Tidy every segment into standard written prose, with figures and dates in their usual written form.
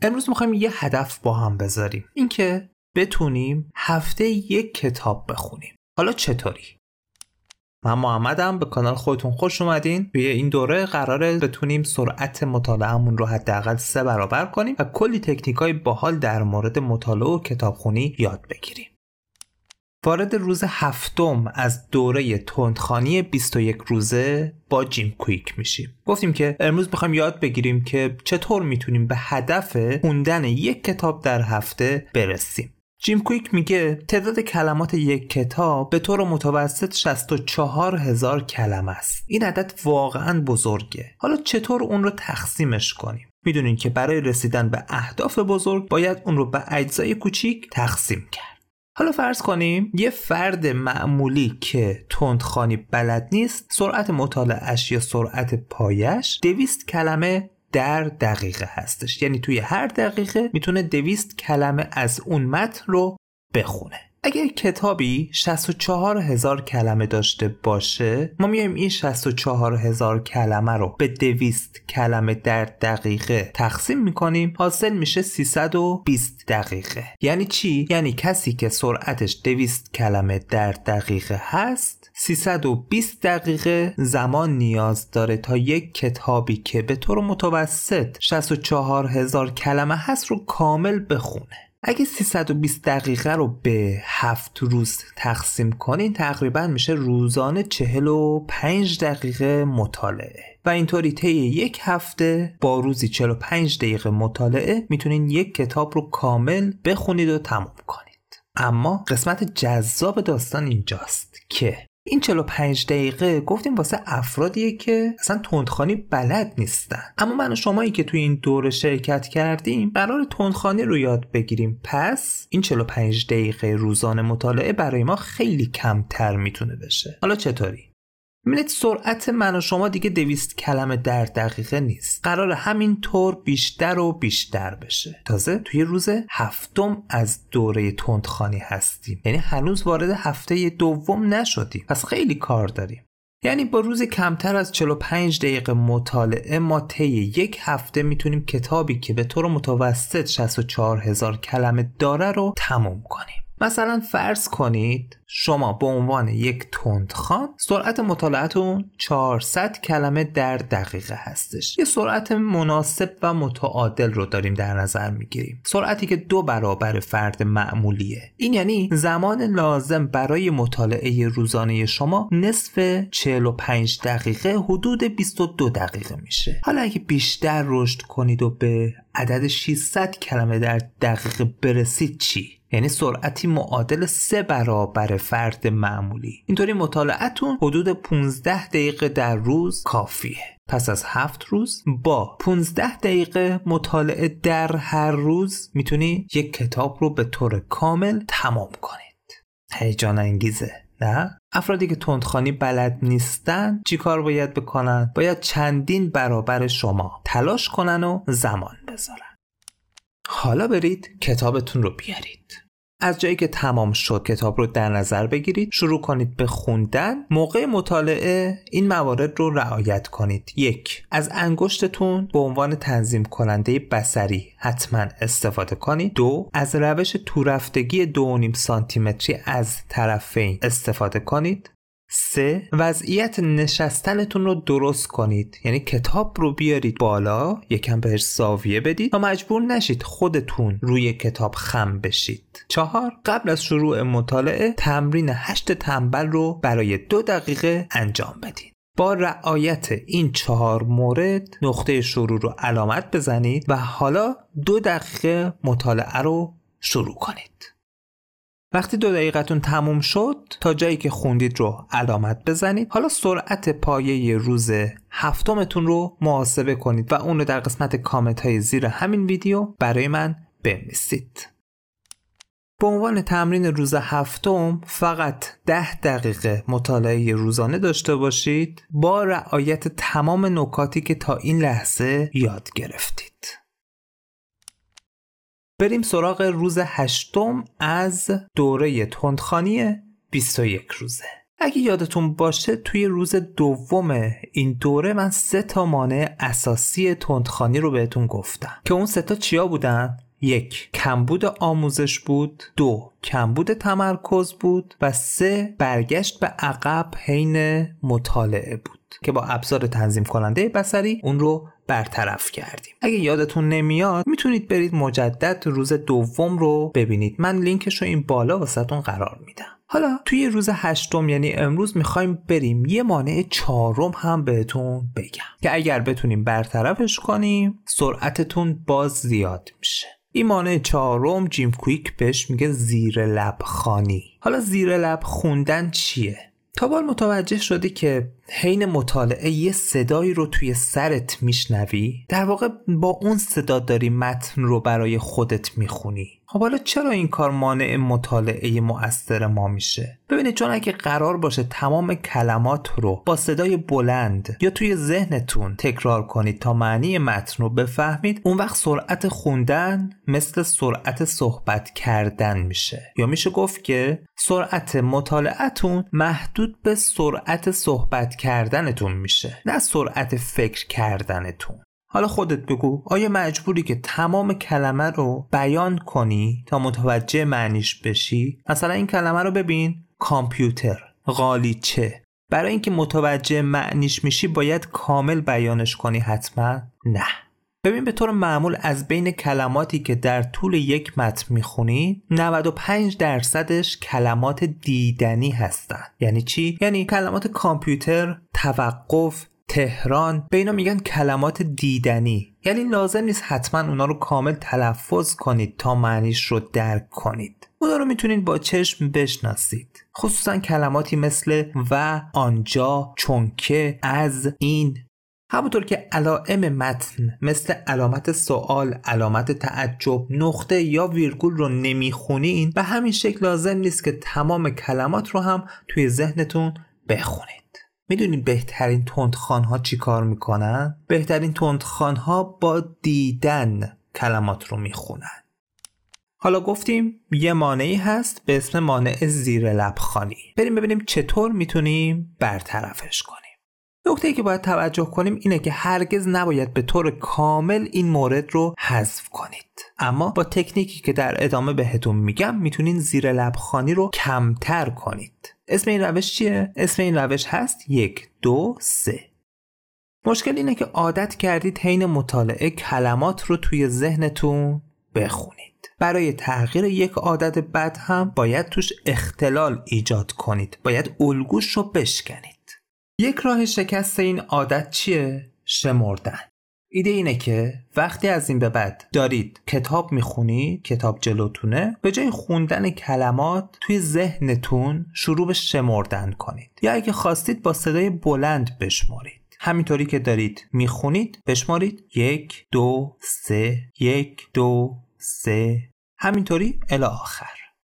امروز میخوایم یه هدف با هم بذاریم، اینکه بتونیم هفته یک کتاب بخونیم. حالا چطوری؟ من محمدم، به کانال خودتون خوش اومدین. توی این دوره قراره بتونیم سرعت مطالعه‌مون رو حداقل 3 برابر کنیم و کلی تکنیکای باحال در مورد مطالعه و کتابخونی یاد بگیریم. وارد روز 7 از دوره تندخوانی 21 روزه با جیم کویک میشیم. گفتیم که امروز میخوایم یاد بگیریم که چطور میتونیم به هدف خوندن یک کتاب در هفته برسیم. جیم کویک میگه تعداد کلمات یک کتاب به طور متوسط 64,000 کلمه است. این عدد واقعاً بزرگه. حالا چطور اون رو تقسیمش کنیم؟ میدونین که برای رسیدن به اهداف بزرگ باید اون رو به اجزای کوچیک تقسیم کرد. حالا فرض کنیم یه فرد معمولی که تندخوانی بلد نیست، سرعت مطالعه‌اش یا سرعت پایش 200 کلمه در دقیقه هستش. یعنی توی هر دقیقه میتونه 200 کلمه از اون متن رو بخونه. اگر کتابی 64,000 کلمه داشته باشه، ما میایم این 64,000 کلمه رو به 200 کلمه در دقیقه تقسیم میکنیم، حاصل میشه 320 دقیقه. یعنی چی؟ یعنی کسی که سرعتش 200 کلمه در دقیقه هست 320 دقیقه زمان نیاز داره تا یک کتابی که به طور متوسط 64,000 کلمه هست رو کامل بخونه. اگه 320 دقیقه رو به 7 روز تقسیم کنین، تقریبا میشه روزانه 45 دقیقه مطالعه و اینطوری طی یک هفته با روزی 45 دقیقه مطالعه میتونین یک کتاب رو کامل بخونید و تموم کنید. اما قسمت جذاب داستان اینجاست که این 45 دقیقه گفتیم واسه افرادیه که اصلا تندخوانی بلد نیستن. اما من و شمایی که توی این دوره شرکت کردیم قرار تندخوانی رو یاد بگیریم. پس این 45 دقیقه روزانه مطالعه برای ما خیلی کمتر میتونه بشه. حالا چطوری؟ ببینید سرعت من و شما دیگه 200 کلمه در دقیقه نیست. قرار همین طور بیشتر و بیشتر بشه. تازه توی روز 7 از دوره تندخوانی هستیم. یعنی هنوز وارد هفته دوم نشدیم. پس خیلی کار داریم. یعنی با روز کمتر از 45 دقیقه مطالعه ما طی یک هفته میتونیم کتابی که به طور متوسط 64,000 کلمه داره رو تموم کنیم. مثلا فرض کنید شما به عنوان یک تندخوان سرعت مطالعتون 400 کلمه در دقیقه هستش. یه سرعت مناسب و متعادل رو داریم در نظر میگیریم. سرعتی که 2 برابر فرد معمولیه. این یعنی زمان لازم برای مطالعه روزانه شما نصف 45 دقیقه حدود 22 دقیقه میشه. حالا اگه بیشتر رشد کنید و به عدد 600 کلمه در دقیقه برسید چی؟ یعنی سرعتی معادل 3 برابر فرد معمولی. اینطوری مطالعتون حدود 15 دقیقه در روز کافیه. پس از 7 روز با 15 دقیقه مطالعه در هر روز میتونی یک کتاب رو به طور کامل تمام کنید. هیجان انگیزه، نه؟ افرادی که تندخوانی بلد نیستن چی کار باید بکنن؟ باید چندین برابر شما تلاش کنن و زمان بذارن. حالا برید کتابتون رو بیارید. از جایی که تمام شد کتاب رو در نظر بگیرید، شروع کنید به خوندن. موقع مطالعه این موارد رو رعایت کنید. 1. از انگشتتون به عنوان تنظیم کننده بصری حتما استفاده کنید. 2. از روش تورفتگی 2.5 سانتیمتری از طرفین استفاده کنید. 3. وضعیت نشستنتون رو درست کنید. یعنی کتاب رو بیارید بالا، یکم بهش زاویه بدید تا مجبور نشید خودتون روی کتاب خم بشید. 4. قبل از شروع مطالعه تمرین 8 تنبل رو برای 2 دقیقه انجام بدید. با رعایت این 4 مورد نقطه شروع رو علامت بزنید و حالا 2 دقیقه مطالعه رو شروع کنید. وقتی 2 دقیقتون تموم شد تا جایی که خوندید رو علامت بزنید. حالا سرعت پایه روز 7 رو محاسبه کنید و اون رو در قسمت کامنت های زیر همین ویدیو برای من بنویسید. به عنوان تمرین روز 7 فقط 10 دقیقه مطالعه روزانه داشته باشید با رعایت تمام نکاتی که تا این لحظه یاد گرفتید. بریم سراغ روز 8 از دوره تندخوانی 21 روزه. اگه یادتون باشه توی روز دوم این دوره من 3 تا مانع اساسی تندخوانی رو بهتون گفتم که اون 3 تا چیا بودن؟ 1. کمبود آموزش بود. 2. کمبود تمرکز بود. و 3. برگشت به عقب حین مطالعه بود که با ابزار تنظیم کننده بصری اون رو برطرف کردیم. اگه یادتون نمیاد میتونید برید مجدد روز دوم رو ببینید. من لینکش رو این بالا واسهتون قرار میدم. حالا توی روز 8 یعنی امروز میخوایم بریم یه مانع 4 هم بهتون بگم که اگر بتونیم برطرفش کنیم سرعتتون باز زیاد میشه. این مانع 4 جیم کویک بهش میگه زیر لب خوانی. حالا زیر لب خوندن چیه؟ تا بال متوجه شدی که حین مطالعه یه صدایی رو توی سرت میشنوی؟ در واقع با اون صدا داری متن رو برای خودت میخونی. خب حالا چرا این کار مانع مطالعه مؤثر ما میشه؟ ببینید چون اگه قرار باشه تمام کلمات رو با صدای بلند یا توی ذهنتون تکرار کنید تا معنی متن رو بفهمید، اون وقت سرعت خوندن مثل سرعت صحبت کردن میشه، یا میشه گفت که سرعت مطالعتون محدود به سرعت صحبت کردنتون میشه، نه سرعت فکر کردنتون. حالا خودت بگو آیا مجبوری که تمام کلمه رو بیان کنی تا متوجه معنیش بشی؟ مثلا این کلمه رو ببین، کامپیوتر، قالیچه. برای اینکه متوجه معنیش میشی باید کامل بیانش کنی حتما؟ نه. ببین به طور معمول از بین کلماتی که در طول یک متن میخونی 95% کلمات دیدنی هستن. یعنی چی؟ یعنی کلمات کامپیوتر، توقف، تهران، به اینا میگن کلمات دیدنی. یعنی لازم نیست حتما اونا رو کامل تلفظ کنید تا معنیش رو درک کنید. اونا رو میتونید با چشم بشناسید. خصوصا کلماتی مثل و، آنجا، چونکه، از، این. همونطور که علائم متن مثل علامت سوال، علامت تعجب، نقطه یا ویرگول رو نمیخونین، به همین شکل لازم نیست که تمام کلمات رو هم توی ذهنتون بخونید. میدونید بهترین تندخوان‌ها چی کار میکنن؟ بهترین تندخوان‌ها با دیدن کلمات رو میخونن. حالا گفتیم یه مانعی هست به اسم مانع زیر لب خوانی. بریم ببینیم چطور میتونیم برطرفش کنیم. نکته‌ای که باید توجه کنیم اینه که هرگز نباید به طور کامل این مورد رو حذف کنید. اما با تکنیکی که در ادامه بهتون میگم میتونین زیر لب خوانی رو کمتر کنید. اسم این روش چیه؟ اسم این روش هست 1 2 3. مشکل اینه که عادت کردید حین مطالعه کلمات رو توی ذهنتون بخونید. برای تغییر یک عادت بد هم باید توش اختلال ایجاد کنید. باید الگوش رو بشکنید. یک راه شکست این عادت چیه؟ شمردن. ایده اینه که وقتی از این به بعد دارید کتاب میخونید، کتاب جلوتونه، به جای خوندن کلمات توی ذهنتون شروع به شمردن کنید. یا اگه خواستید با صدای بلند بشمارید. همینطوری که دارید میخونید بشمارید 1 2 3 1 2 3 همینطوری الی آخر.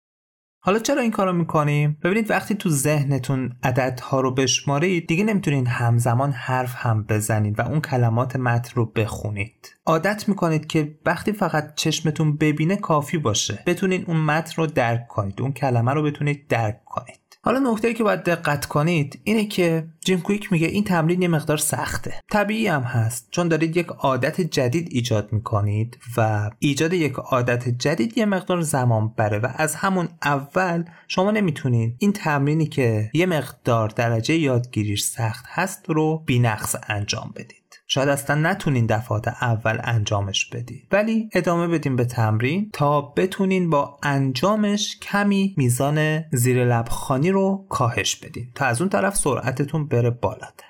حالا چرا این کارو میکنیم؟ ببینید وقتی تو ذهنتون عددها رو بشمارید دیگه نمیتونین همزمان حرف هم بزنید و اون کلمات متن رو بخونید. عادت میکنید که وقتی فقط چشمتون ببینه کافی باشه بتونین اون متن رو درک کنید، اون کلمه رو بتونید درک کنید. حالا نکته‌ای که باید دقت کنید اینه که جیم کویک میگه این تمرین یه مقدار سخته. طبیعی هم هست چون دارید یک عادت جدید ایجاد میکنید و ایجاد یک عادت جدید یه مقدار زمان بره و از همون اول شما نمیتونید این تمرینی که یه مقدار درجه یادگیریش سخت هست رو بی‌نقص انجام بدید. شاید اصلا نتونین دفعات اول انجامش بدید، ولی ادامه بدین به تمرین تا بتونین با انجامش کمی میزان زیر لب خوانی رو کاهش بدین تا از اون طرف سرعتتون بره بالاتر.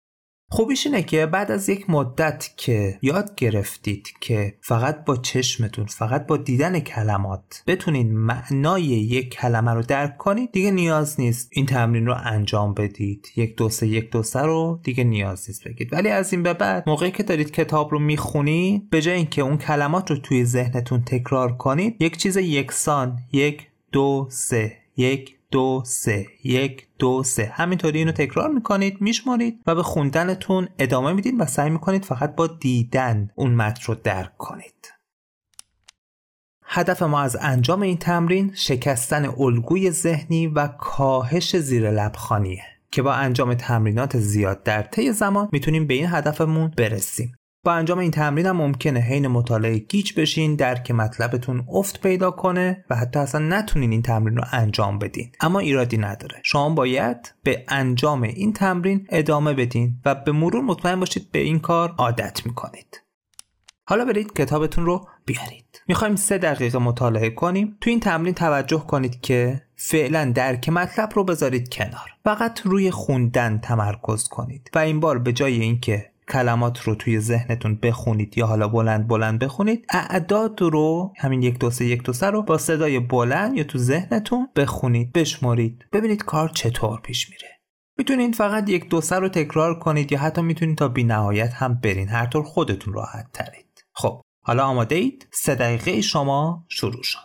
خوبیش اینه که بعد از یک مدت که یاد گرفتید که فقط با چشمتون، فقط با دیدن کلمات بتونین معنای یک کلمه رو درک کنید، دیگه نیاز نیست این تمرین رو انجام بدید. 1 2 3 1 2 3 رو دیگه نیاز نیست بگید. ولی از این به بعد موقعی که دارید کتاب رو میخونید به جای اینکه اون کلمات رو توی ذهنتون تکرار کنید، یک چیز یکسان 1 2 3 1 2 3 1 2 3 همینطوری اینو تکرار میکنید، میشمارید و به خوندنتون ادامه میدید و سعی میکنید فقط با دیدن اون متن رو درک کنید. هدف ما از انجام این تمرین شکستن الگوی ذهنی و کاهش زیر لب خوانیه که با انجام تمرینات زیاد در طی زمان میتونیم به این هدفمون برسیم. با انجام این تمرین هم ممکنه حین مطالعه گیج بشین، درک مطلبتون افت پیدا کنه و حتی اصلا نتونین این تمرین رو انجام بدین. اما ایرادی نداره. شما باید به انجام این تمرین ادامه بدین و به مرور مطمئن باشید به این کار عادت میکنید. حالا برید کتابتون رو بیارید. میخوایم 3 دقیقه مطالعه کنیم. تو این تمرین توجه کنید که فعلا درک مطلب رو بذارید کنار. فقط روی خوندن تمرکز کنید و این بار به جای اینکه کلمات رو توی ذهنتون بخونید یا حالا بلند بلند بخونید، اعداد رو همین 1 2 3 1 2 3 رو با صدای بلند یا تو ذهنتون بخونید، بشمرید، ببینید کار چطور پیش میره. میتونید فقط 1 2 3 رو تکرار کنید یا حتی میتونید تا بی‌نهایت هم برین، هر طور خودتون راحت ترید. خب حالا آماده اید؟ 3 دقیقه شما شروع شد.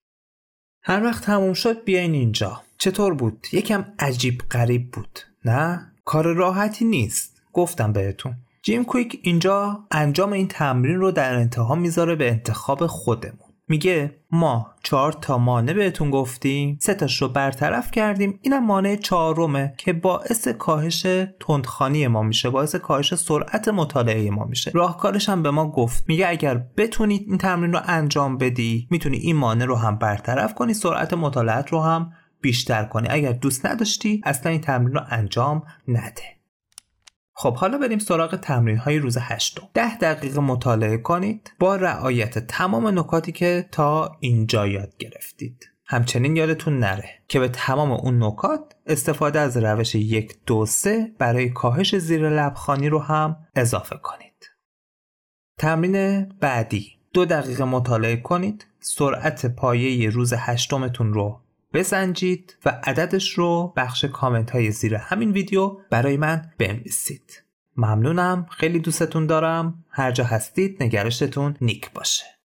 هر وقت تموم شد بیاین اینجا. چطور بود؟ یکم عجیب غریب بود، نه؟ کار راحتی نیست. گفتم بهتون. جیم کویک اینجا انجام این تمرین رو در انتها میذاره به انتخاب خودمون. میگه ما 4 تا مانع بهتون گفتیم، 3 تاش رو برطرف کردیم، اینم مانع 4مه که باعث کاهش تندخوانی ما میشه، باعث کاهش سرعت مطالعه ما میشه. راهکارش هم به ما گفت، میگه اگر بتونید این تمرین رو انجام بدی، میتونی این مانع رو هم برطرف کنی، سرعت مطالعت رو هم بیشتر کنی. اگر دوست نداشتی اصلا این تمرین رو انجام نده. خب حالا بریم سراغ تمرین‌های روز 8. 10 دقیقه مطالعه کنید با رعایت تمام نکاتی که تا اینجا یاد گرفتید. همچنین یادتون نره که به تمام اون نکات استفاده از روش 1 2 3 برای کاهش زیر لبخوانی رو هم اضافه کنید. تمرین بعدی 2 دقیقه مطالعه کنید، سرعت پایه روز 8تون رو بسنجید و عددش رو بخش کامنت های زیر همین ویدیو برای من بنویسید. ممنونم، خیلی دوستتون دارم. هر جا هستید نگرشتون نیک باشه.